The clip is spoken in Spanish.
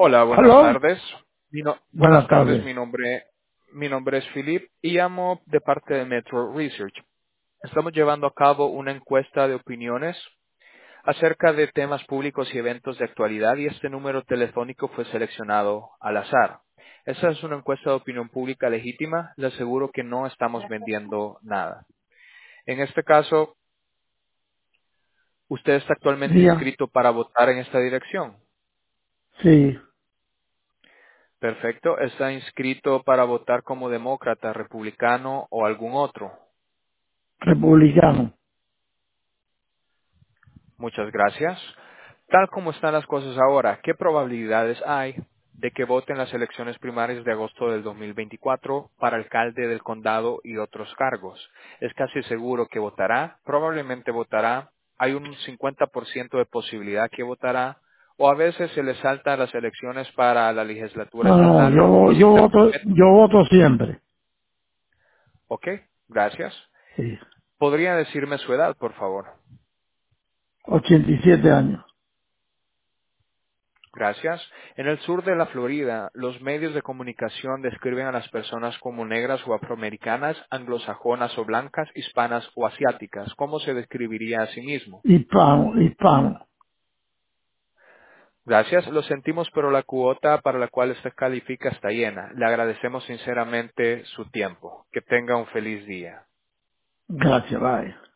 Hola, buenas ¿Aló? tardes. Buenas Buenas tardes, tardes. mi nombre es Philip y llamo de parte de Metro Research. Estamos llevando a cabo una encuesta de opiniones acerca de temas públicos y eventos de actualidad y este número telefónico fue seleccionado al azar. Esa es una encuesta de opinión pública legítima, le aseguro que no estamos vendiendo nada. En este caso, usted está actualmente Día. inscrito para votar en esta dirección. Sí, Perfecto. ¿Está inscrito para votar como demócrata, republicano o algún otro? republicano. Muchas gracias. Tal como están las cosas ahora, ¿qué probabilidades hay de que vote en las elecciones primarias de agosto del 2024 para alcalde del condado y otros cargos? ¿Es casi seguro que votará? Probablemente votará. Hay un 50% de posibilidad que votará. O a veces se le saltan las elecciones para la legislatura No, no, estatal y si se yo voto siempre. Ok, gracias. Sí, ¿Podría decirme su edad, por favor? 87 años. Gracias. En el sur de la Florida, los medios de comunicación describen a las personas como negras o afroamericanas, anglosajonas o blancas, hispanas o asiáticas. ¿Cómo se describiría a sí mismo? Hispano, hispano. Gracias. Lo sentimos, pero la cuota para la cual usted califica está llena. Le agradecemos sinceramente su tiempo. Que tenga un feliz día. Gracias, bye.